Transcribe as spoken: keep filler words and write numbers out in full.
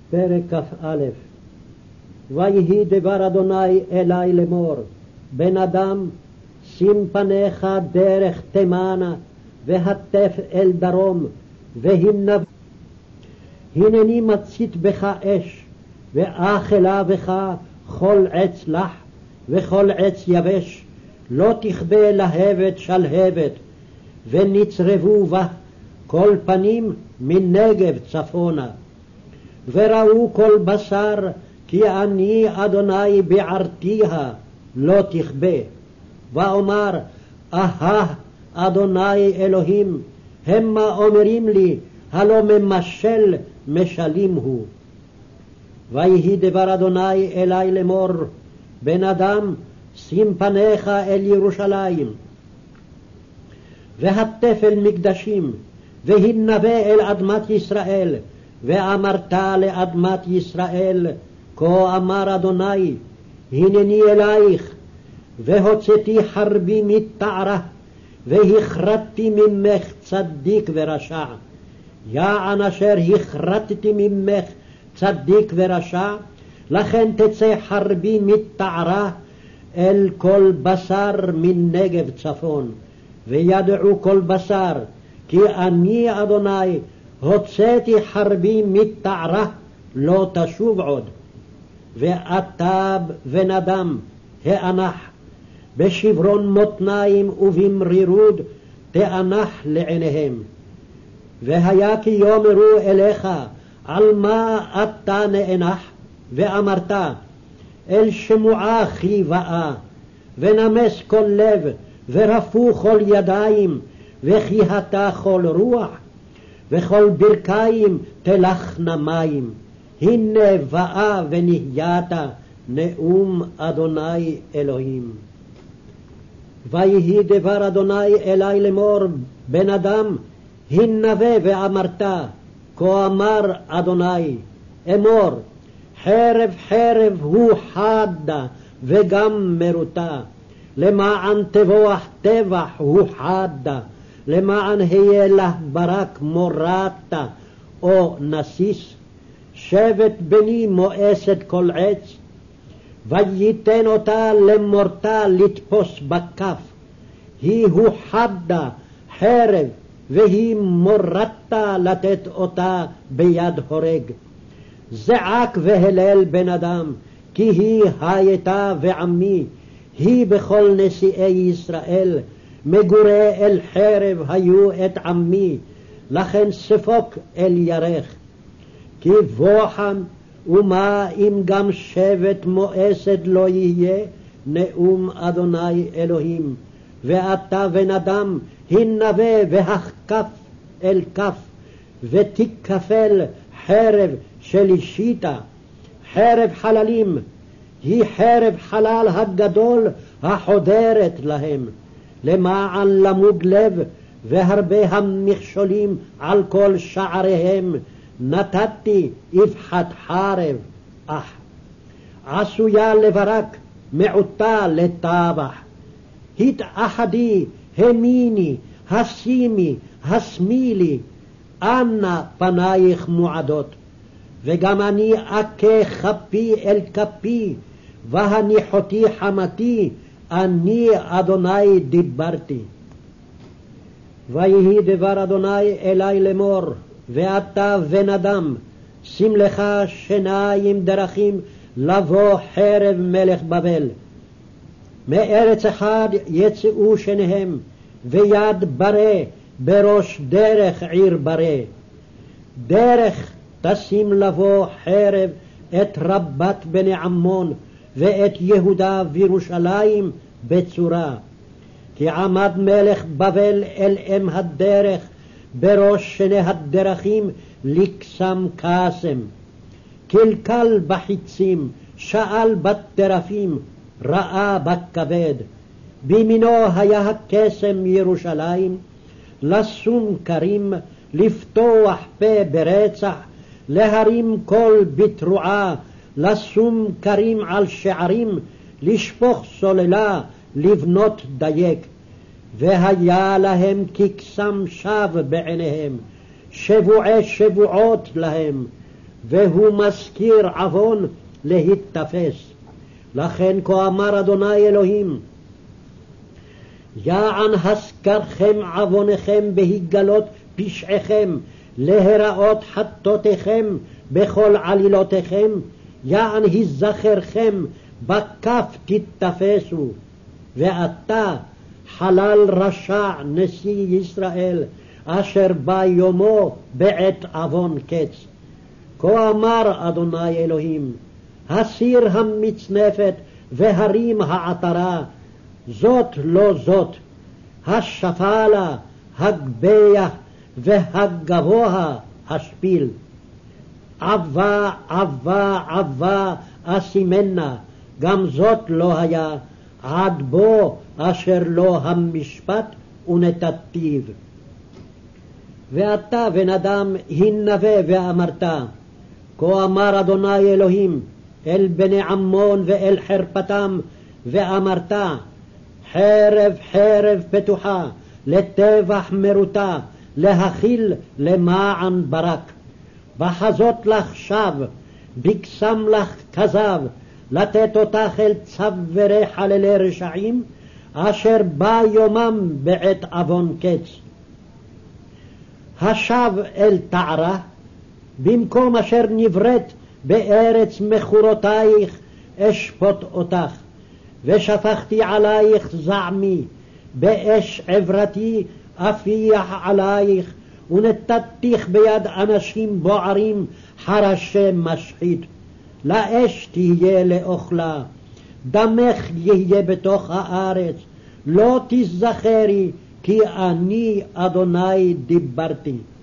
פרק כ"א. ויהי דבר אדוני אלי לאמור, בן אדם, שים פניך דרך תימנה, והטף אל דרום, והנבא. הנני מצית בך אש, ואכלה בך כל עץ לח, וכל עץ יבש, לא תכבה להבת שלהבת, ונצרבו בה כל פנים מנגב צפונה. וראו כל בשר, כי אני אדוני בערתיה, לא תכבה. ואומר, אהה אדוני אלוהים, המה אומרים לי, הלא ממשל משלים הוא. ויהי דבר אדוני אלי לאמור, בן אדם, שים פניך אל ירושלים, והטף אל מקדשים, והנבא אל אדמת ישראל, ואמרת לאדמת ישראל, כה אמר אדוני, הנני אלייך, והוצאתי חרבי מתערה, והכרתתי ממך צדיק ורשע. יען אשר הכרתתי ממך צדיק ורשע, לכן תצא חרבי מתערה אל כל בשר מנגב צפון, וידעו כל בשר, כי אני אדוני הוצאתי חרבי מתערה, לא תשוב עוד. ואתה בן אדם האנח, בשברון מותניים ובמרירות תאנח לעיניהם. והיה כי יאמרו אליך, על מה אתה נאנח? ואמרת, אל שמועה כי באה, ונמס כל לב, ורפו כל ידיים, וכיהתה כל רוח, וכל ברכיים תלכנה מים. הנה באה ונהיית, נאום אדוני אלוהים. ויהי דבר אדוני אלי לאמור, בן אדם, הנבא ואמרת, כה אמר אדוני, אמור, חרב חרב הוא חדה וגם מרוטה, למען תבוח טבח הוא חדה, למען היה לה ברק מורתה או נסיס. שבט בני מואסת כל עץ, וייתן אותה למורתה לתפוס בכף. היא הוא חדה חרב, והיא מורתה לתת אותה ביד הורג. זעק והלל בן אדם, כי היא הייתה ועמי, היא בכל נשיאי ישראל, מגורי אל חרב היו את עמי, לכן ספוק אל ירך. כי בוחן, ומה אם גם שבט מואסת לא יהיה, נאום אדוני אלוהים. ואתה בן אדם, הנבא והכף אל כף, ותיקפל חרב שלישיתה, חרב חללים, היא חרב חלל הגדול החודרת להם, למען למוד לב, והרבה המכשולים על כל שעריהם, נתתי אבחת חרב, אך עשויה לברק, מעוטה לטבח. התאחדי, המיני, השימי, השמילי, אנה פנייך מועדות. וגם אני אכה כפי אל כפי, והניחותי חמתי, אני אדוני דיברתי. ויהי דבר אדוני אלי לאמור, ואתה בן אדם, שים לך שיניים דרכים לבוא חרב מלך בבל. מארץ אחד יצאו שניהם, ויד ברה בראש דרך עיר ברה. דרך תשים לבוא חרב את רבת בני עמון, ואת יהודה וירושלים בצורה. כי עמד מלך בבל אל אם הדרך, בראש שני הדרכים לקסם קסם. קלקל בחיצים, שאל בטרפים, ראה בכבד. בימינו היה הקסם ירושלים, לשום כרים, לפתוח פה ברצח, להרים קול בתרועה, לשום כרים על שערים, לשפוך סוללה, לבנות דייק. והיה להם כקסם שב בעיניהם, שבועי שבועות להם, והוא מזכיר עוון להתתפס. לכן כה אמר אדוני אלוהים, יען הזכרכם עוונכם בהגלות פשעיכם, להיראות חטאותיכם בכל עלילותיכם, יען הזכרכם בכף תתתפסו. ועתה חלל רשע נשיא ישראל, אשר בא יומו בעת עוון קץ. כה אמר אדוני אלוהים, הסיר המצנפת והרים העטרה, זאת לא זאת, השפלה, הגביה והגבוה השפיל. עבה עבה עבה אשימנה, גם זאת לא היה, עד בו אשר לא המשפט ונתתיו. ואתה בן אדם הנבא ואמרת, כה אמר אדוני אלוהים אל בני עמון ואל חרפתם, ואמרת, חרב חרב פתוחה, לטבח מרותה, להכיל למען ברק. בחזות לך שב, בקסם לך כזב, לתת אותך אל צווארי חללי רשעים, אשר בא יומם בעת עוון קץ. השב אל תערה, במקום אשר נבראת בארץ מחורותייך אשפוט אותך, ושפכתי עלייך זעמי, באש עברתי אפיח עלייך, ונתתיך ביד אנשים בוערים חרשי משחית. לאש תהיה לאוכלה, דמך יהיה בתוך הארץ, לא תזכרי כי אני אדוני דיברתי.